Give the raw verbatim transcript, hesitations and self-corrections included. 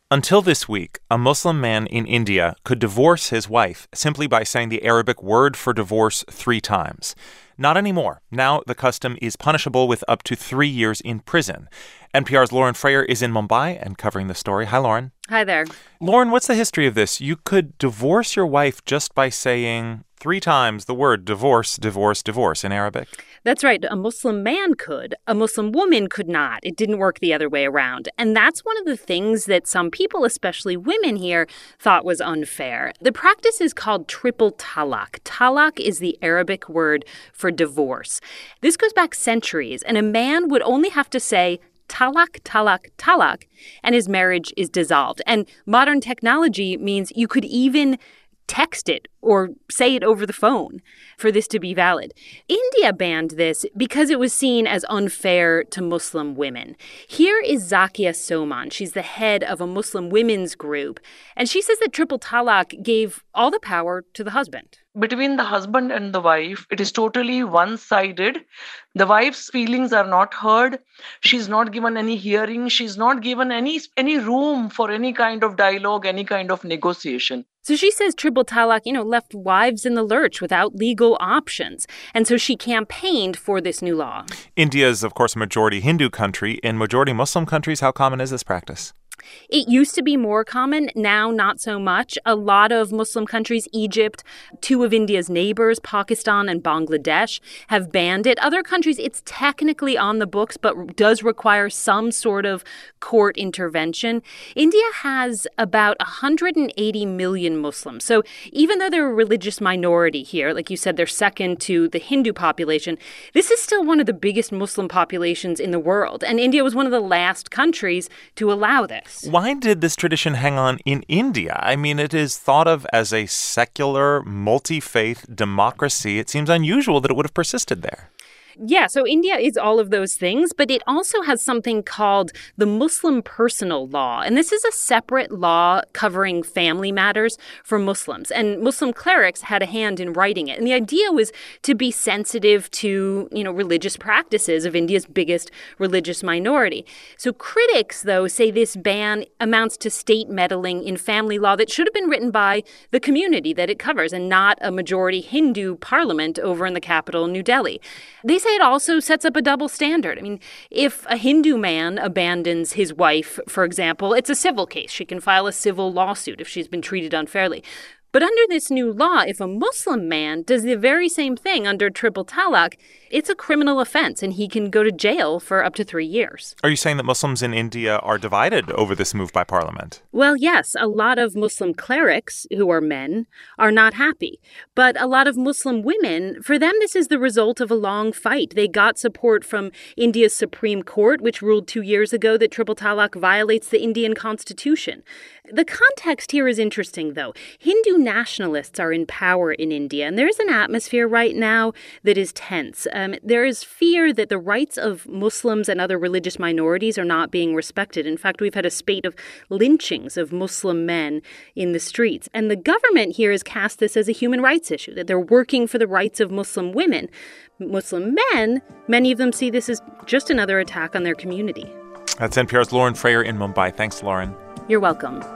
Until this week, a Muslim man in India could divorce his wife simply by saying the Arabic word for divorce three times. Not anymore. Now the custom is punishable with up to three years in prison. N P R's Lauren Frayer is in Mumbai and covering the story. Hi, Lauren. Hi there. Lauren, what's the history of this? You could divorce your wife just by saying three times the word divorce, divorce, divorce in Arabic. That's right. A Muslim man could. A Muslim woman could not. It didn't work the other way around. And that's one of the things that some people, especially women here, thought was unfair. The practice is called triple talaq. Talaq is the Arabic word for divorce. This goes back centuries, and a man would only have to say talaq, talaq, talaq, and his marriage is dissolved. And modern technology means you could even text it or say it over the phone for this to be valid. India banned this because it was seen as unfair to Muslim women. Here is Zakia Soman. She's the head of a Muslim women's group, and she says that triple talaq gave all the power to the husband. Between the husband and the wife, it is totally one-sided. The wife's feelings are not heard. She's not given any hearing. She's not given any any room for any kind of dialogue, any kind of negotiation. So she says triple talaq, you know, left wives in the lurch without legal options. And so she campaigned for this new law. India is, of course, a majority Hindu country. In majority Muslim countries, how common is this practice? It used to be more common, now not so much. A lot of Muslim countries, Egypt, two of India's neighbors, Pakistan and Bangladesh, have banned it. Other countries, it's technically on the books, but does require some sort of court intervention. India has about one hundred eighty million Muslims. So even though they're a religious minority here, like you said, they're second to the Hindu population, this is still one of the biggest Muslim populations in the world. And India was one of the last countries to allow this. Why did this tradition hang on in India? I mean, it is thought of as a secular, multi-faith democracy. It seems unusual that it would have persisted there. Yeah, so India is all of those things, but it also has something called the Muslim Personal Law. And this is a separate law covering family matters for Muslims. And Muslim clerics had a hand in writing it. And the idea was to be sensitive to, you know, religious practices of India's biggest religious minority. So critics, though, say this ban amounts to state meddling in family law that should have been written by the community that it covers and not a majority Hindu parliament over in the capital, New Delhi. They say it also sets up a double standard. I mean, if a Hindu man abandons his wife, for example, it's a civil case. She can file a civil lawsuit if she's been treated unfairly. But under this new law, if a Muslim man does the very same thing under triple talaq, it's a criminal offense, and he can go to jail for up to three years. Are you saying that Muslims in India are divided over this move by parliament? Well, yes. A lot of Muslim clerics, who are men, are not happy. But a lot of Muslim women, for them, this is the result of a long fight. They got support from India's Supreme Court, which ruled two years ago that triple talaq violates the Indian Constitution. The context here is interesting, though. Hindu nationalists are in power in India, and there's an atmosphere right now that is tense. Um, there is fear that the rights of Muslims and other religious minorities are not being respected. In fact, we've had a spate of lynchings of Muslim men in the streets. And the government here has cast this as a human rights issue, that they're working for the rights of Muslim women. Muslim men, many of them see this as just another attack on their community. That's N P R's Lauren Frayer in Mumbai. Thanks, Lauren. You're welcome.